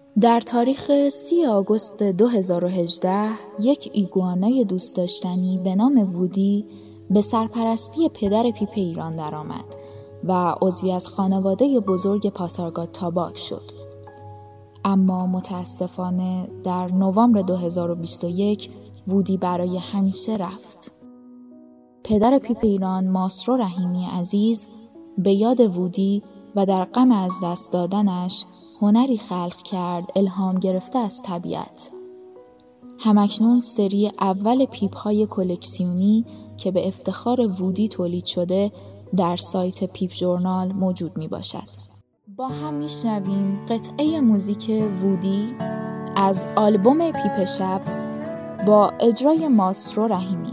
در تاریخ 30 آگوست 2018 یک ایگوانای دوست داشتنی به نام وودی به سرپرستی پدر پیپ ایران درآمد و عضوی از خانواده بزرگ پاسارگاد تاباک شد. اما متاسفانه در نوامبر 2021 وودی برای همیشه رفت. پدر پیپ ایران ماسرو رحیمی عزیز به یاد وودی و در غم از دست دادنش هنری خلق کرد الهام گرفته از طبیعت. همکنون سری اول پیپ‌های کلکسیونی که به افتخار وودی تولید شده در سایت پیپ ژورنال موجود می باشد. با هم می شنویم قطعه موزیک وودی از آلبوم پیپ شب با اجرای ماسرو رحیمی.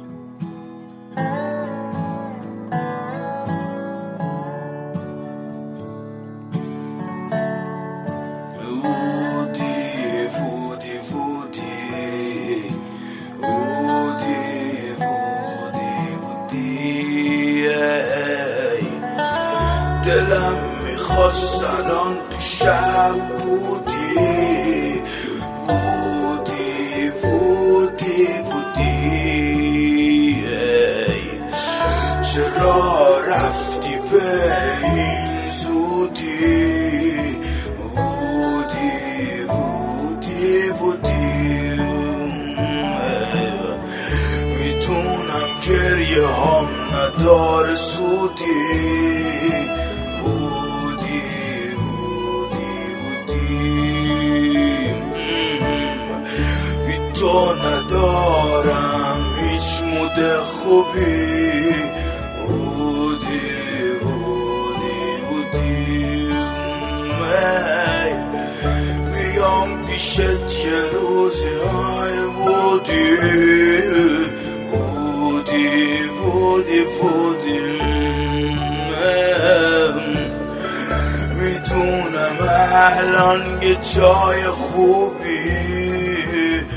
دلم میخواست الان پیشم بودی، بودی بودی بودی. چرا رفتی به این زودی؟ بودی بودی بودی. میدونم گریه هم نداره سودی، تو ندارم هیچ مود خوبی. بودی بودی بودی. بیام پیشت که روزی های بودی، بودی بودی بودی. میدونم الان یه جای خوبی،